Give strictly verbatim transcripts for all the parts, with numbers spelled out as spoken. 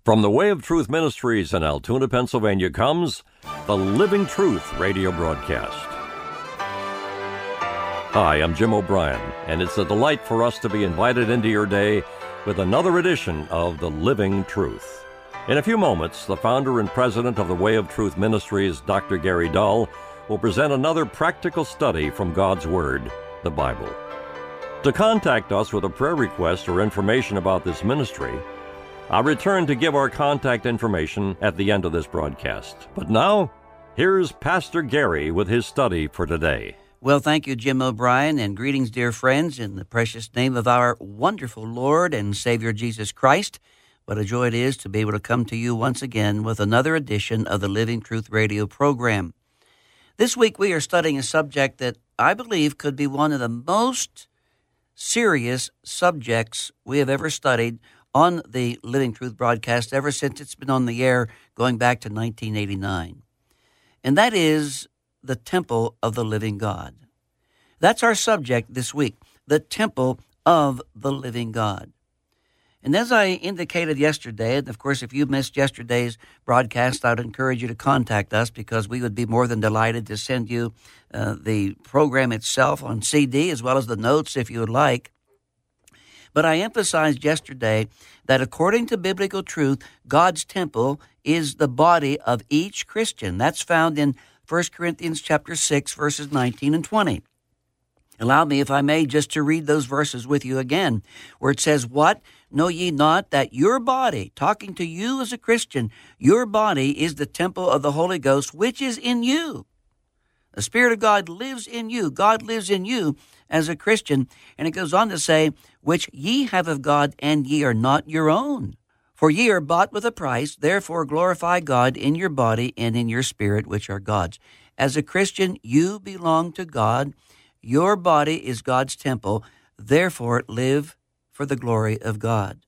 From the Way of Truth Ministries in Altoona, Pennsylvania comes the Living Truth radio broadcast. Hi, I'm Jim O'Brien, and it's a delight for us to be invited into your day with another edition of the Living Truth. In a few moments, the founder and president of the Way of Truth Ministries, Doctor Gary Dull, will present another practical study from God's Word, the Bible. To contact us with a prayer request or information about this ministry, I'll return to give our contact information at the end of this broadcast. But now, here's Pastor Gary with his study for today. Well, thank you, Jim O'Brien, and greetings, dear friends, in the precious name of our wonderful Lord and Savior Jesus Christ. What a joy it is to be able to come to you once again with another edition of the Living Truth radio program. This week we are studying a subject that I believe could be one of the most serious subjects we have ever studied on the Living Truth broadcast ever since it's been on the air going back to nineteen eighty-nine. And that is the temple of the living God. That's our subject this week, the temple of the living God. And as I indicated yesterday, and of course if you missed yesterday's broadcast, I would encourage you to contact us because we would be more than delighted to send you uh, the program itself on C D as well as the notes if you would like. But I emphasized yesterday that according to biblical truth, God's temple is the body of each Christian. That's found in First Corinthians chapter six, verses nineteen and twenty. Allow me, if I may, just to read those verses with you again, where it says, "What? Know ye not that your body," talking to you as a Christian, "your body is the temple of the Holy Ghost, which is in you." The Spirit of God lives in you. God lives in you as a Christian. And it goes on to say, "Which ye have of God, and ye are not your own. For ye are bought with a price, therefore glorify God in your body and in your spirit, which are God's." As a Christian, you belong to God. Your body is God's temple. Therefore, live for the glory of God.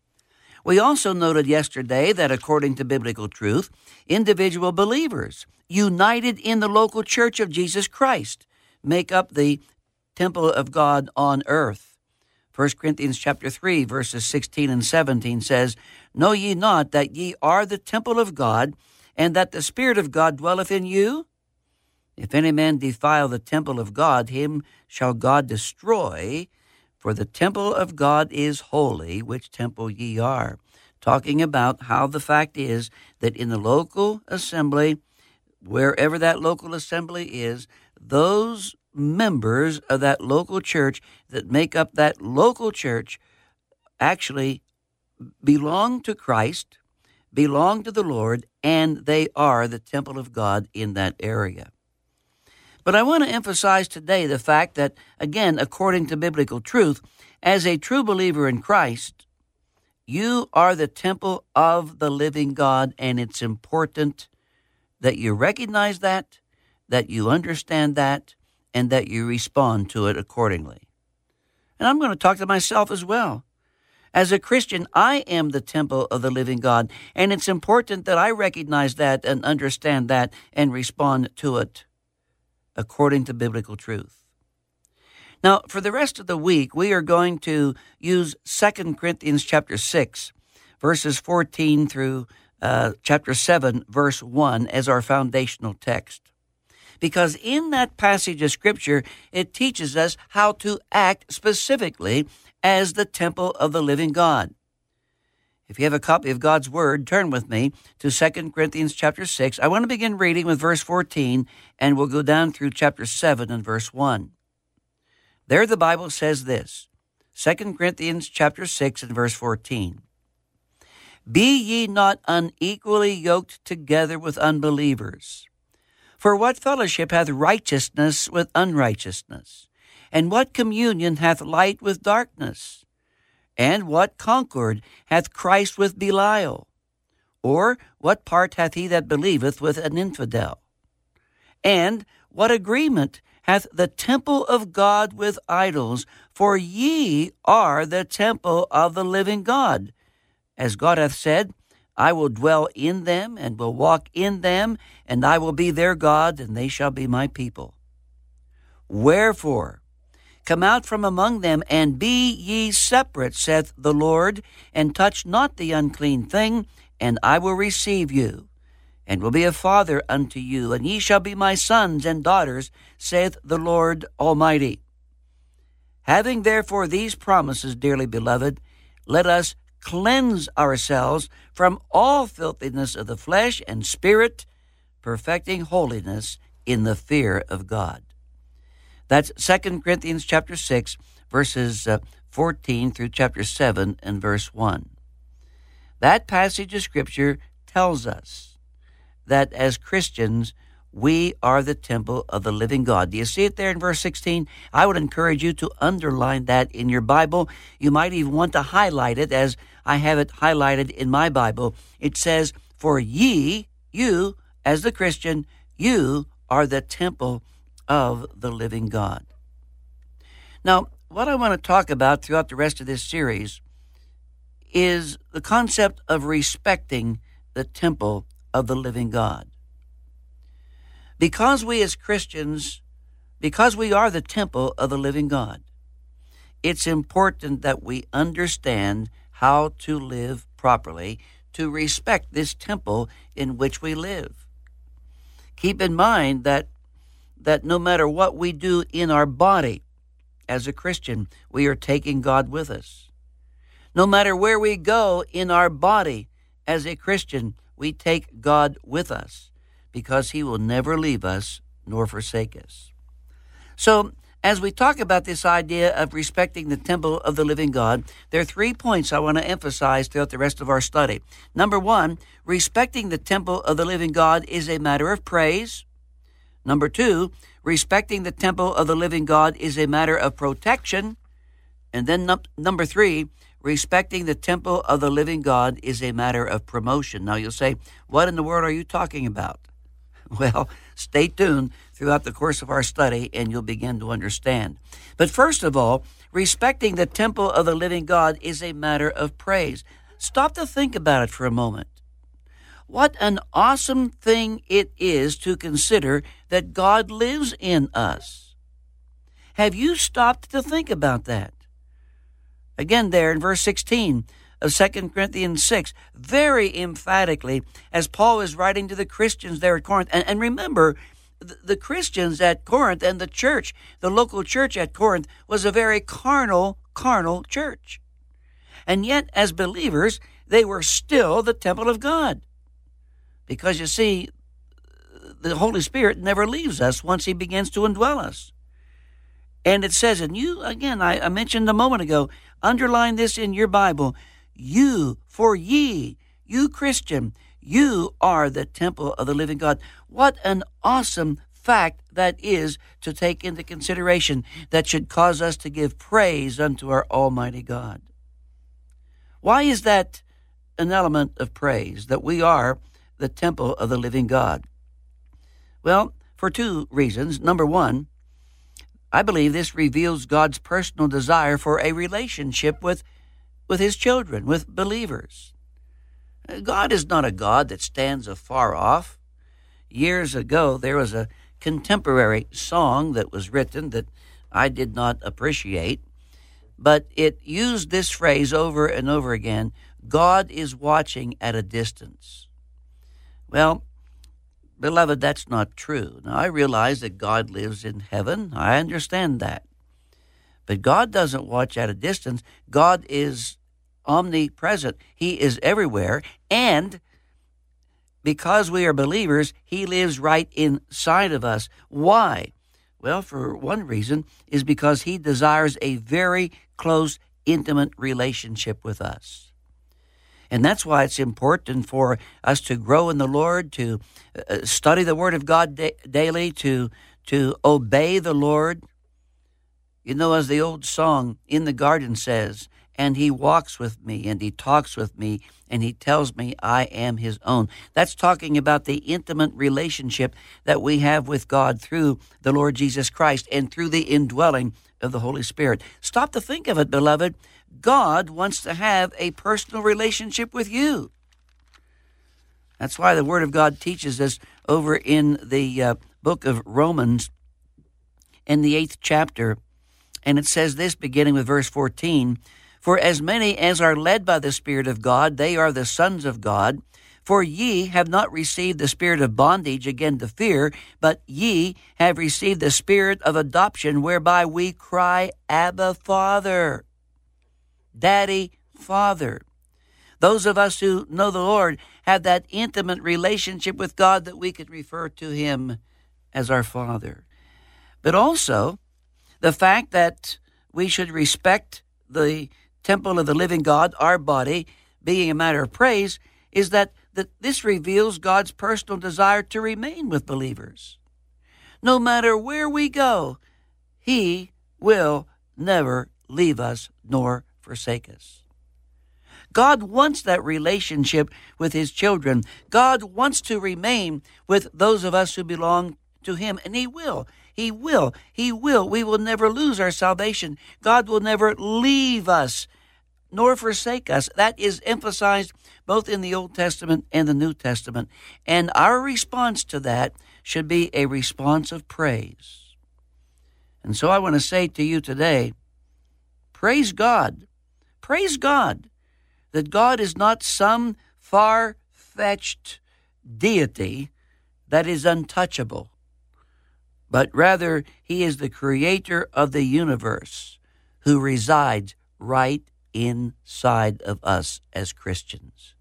We also noted yesterday that according to biblical truth, individual believers united in the local church of Jesus Christ make up the temple of God on earth. First Corinthians chapter three, verses sixteen and seventeen says, "Know ye not that ye are the temple of God, and that the Spirit of God dwelleth in you? If any man defile the temple of God, him shall God destroy, for the temple of God is holy, which temple ye are." Talking about how the fact is that in the local assembly, wherever that local assembly is, those members of that local church that make up that local church actually belong to Christ, belong to the Lord, and they are the temple of God in that area. But I want to emphasize today the fact that, again, according to biblical truth, as a true believer in Christ, you are the temple of the living God, and it's important that you recognize that, that you understand that, and that you respond to it accordingly. And I'm going to talk to myself as well. As a Christian, I am the temple of the living God, and it's important that I recognize that and understand that and respond to it according to biblical truth. Now, for the rest of the week, we are going to use Second Corinthians chapter six, verses fourteen through uh, chapter seven, verse one, as our foundational text. Because in that passage of Scripture, it teaches us how to act specifically as the temple of the living God. If you have a copy of God's Word, turn with me to Second Corinthians chapter six. I want to begin reading with verse fourteen, and we'll go down through chapter seven and verse one. There the Bible says this, Second Corinthians chapter six and verse fourteen. "Be ye not unequally yoked together with unbelievers. For what fellowship hath righteousness with unrighteousness? And what communion hath light with darkness? And what concord hath Christ with Belial? Or what part hath he that believeth with an infidel? And what agreement hath the temple of God with idols? For ye are the temple of the living God. As God hath said, I will dwell in them and will walk in them, and I will be their God, and they shall be my people. Wherefore, Come out from among them, and be ye separate, saith the Lord, and touch not the unclean thing, and I will receive you, and will be a father unto you, and ye shall be my sons and daughters, saith the Lord Almighty. Having therefore these promises, dearly beloved, let us cleanse ourselves from all filthiness of the flesh and spirit, perfecting holiness in the fear of God. That's Second Corinthians chapter six, verses uh, fourteen through chapter seven and verse one. That passage of Scripture tells us that as Christians, we are the temple of the living God. Do you see it there in verse sixteen? I would encourage you to underline that in your Bible. You might even want to highlight it, as I have it highlighted in my Bible. It says, for ye, you, as the Christian, you are the temple of the living God. Now, what I want to talk about throughout the rest of this series is the concept of respecting the temple of the living God. Because we as Christians, because we are the temple of the living God, it's important that we understand how to live properly, to respect this temple in which we live. Keep in mind that that no matter what we do in our body as a Christian, we are taking God with us. No matter where we go in our body as a Christian, we take God with us, because he will never leave us nor forsake us. So, as we talk about this idea of respecting the temple of the living God, there are three points I want to emphasize throughout the rest of our study. Number one, respecting the temple of the living God is a matter of praise. Number two, respecting the temple of the living God is a matter of protection. And then num- number three, respecting the temple of the living God is a matter of promotion. Now you'll say, what in the world are you talking about? Well, stay tuned throughout the course of our study and you'll begin to understand. But first of all, respecting the temple of the living God is a matter of praise. Stop to think about it for a moment. What an awesome thing it is to consider that God lives in us. Have you stopped to think about that? Again, there in verse sixteen of Second Corinthians six, very emphatically, as Paul is writing to the Christians there at Corinth. And, and remember, the, the Christians at Corinth and the church, the local church at Corinth, was a very carnal, carnal church. And yet, as believers, they were still the temple of God. Because, you see, the Holy Spirit never leaves us once he begins to indwell us. And it says, and you, again, I, I mentioned a moment ago, underline this in your Bible, you, for ye, you Christian, you are the temple of the living God. What an awesome fact that is to take into consideration, that should cause us to give praise unto our Almighty God. Why is that an element of praise, that we are the temple of the living God? Well, for two reasons. Number one, I believe this reveals God's personal desire for a relationship with, with his children, with believers. God is not a God that stands afar off. Years ago, there was a contemporary song that was written that I did not appreciate, but it used this phrase over and over again, God is watching at a distance. Well, beloved, that's not true. Now, I realize that God lives in heaven. I understand that. But God doesn't watch at a distance. God is omnipresent. He is everywhere. And because we are believers, he lives right inside of us. Why? Well, for one reason is because he desires a very close, intimate relationship with us. And that's why it's important for us to grow in the Lord, to uh, study the Word of God da- daily, to, to obey the Lord. You know, as the old song In the Garden says, and he walks with me, and he talks with me, and he tells me I am his own. That's talking about the intimate relationship that we have with God through the Lord Jesus Christ and through the indwelling of the Holy Spirit. Stop to think of it, beloved. God wants to have a personal relationship with you. That's why the Word of God teaches us over in the uh, book of Romans, in the eighth chapter, And it says this, beginning with verse fourteen, "For as many as are led by the Spirit of God, they are the sons of God. For ye have not received the spirit of bondage again to fear, but ye have received the spirit of adoption, whereby we cry, Abba, Father." Daddy, Father. Those of us who know the Lord have that intimate relationship with God that we could refer to Him as our Father. But also, the fact that we should respect the temple of the living God, our body, being a matter of praise, is that that this reveals God's personal desire to remain with believers. No matter where we go, He will never leave us nor forsake us. God wants that relationship with His children. God wants to remain with those of us who belong to Him, and He will. He will. He will. We will never lose our salvation. God will never leave us nor forsake us. That is emphasized both in the Old Testament and the New Testament. And our response to that should be a response of praise. And so I want to say to you today, praise God. Praise God that God is not some far-fetched deity that is untouchable, but rather He is the creator of the universe who resides right inside of us as Christians.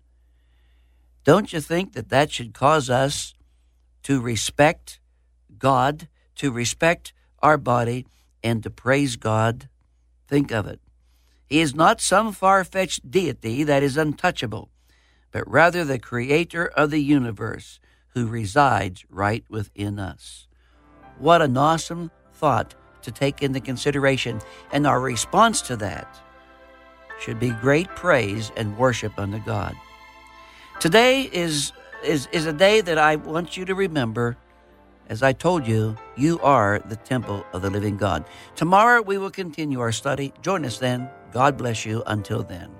Don't you think that that should cause us to respect God, to respect our body, and to praise God? Think of it. He is not some far-fetched deity that is untouchable, but rather the creator of the universe who resides right within us. What an awesome thought to take into consideration, and our response to that should be great praise and worship unto God. Today is, is, is a day that I want you to remember. As I told you, you are the temple of the living God. Tomorrow we will continue our study. Join us then. God bless you until then.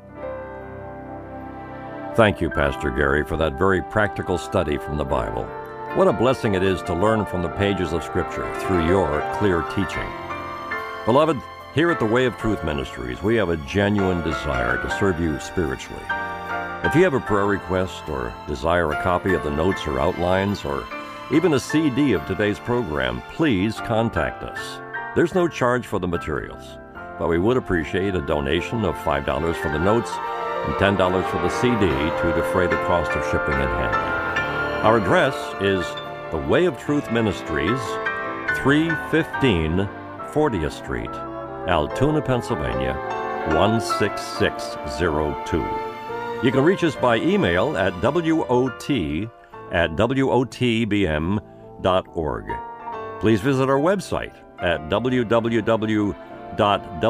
Thank you, Pastor Gary, for that very practical study from the Bible. What a blessing it is to learn from the pages of Scripture through your clear teaching. Beloved, here at the Way of Truth Ministries, we have a genuine desire to serve you spiritually. If you have a prayer request or desire a copy of the notes or outlines or even a C D of today's program, please contact us. There's no charge for the materials, but we would appreciate a donation of five dollars for the notes and ten dollars for the C D to defray the cost of shipping and handling. Our address is the Way of Truth Ministries, three fifteen fortieth Street, Altoona, Pennsylvania, one six six zero two. You can reach us by email at wot at wotbm dot org. Please visit our website at w w w dot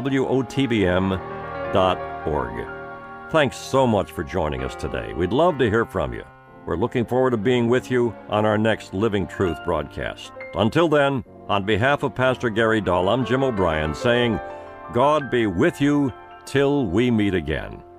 wotbm dot org. Thanks so much for joining us today. We'd love to hear from you. We're looking forward to being with you on our next Living Truth broadcast. Until then, on behalf of Pastor Gary Dahl, I'm Jim O'Brien saying, God be with you till we meet again.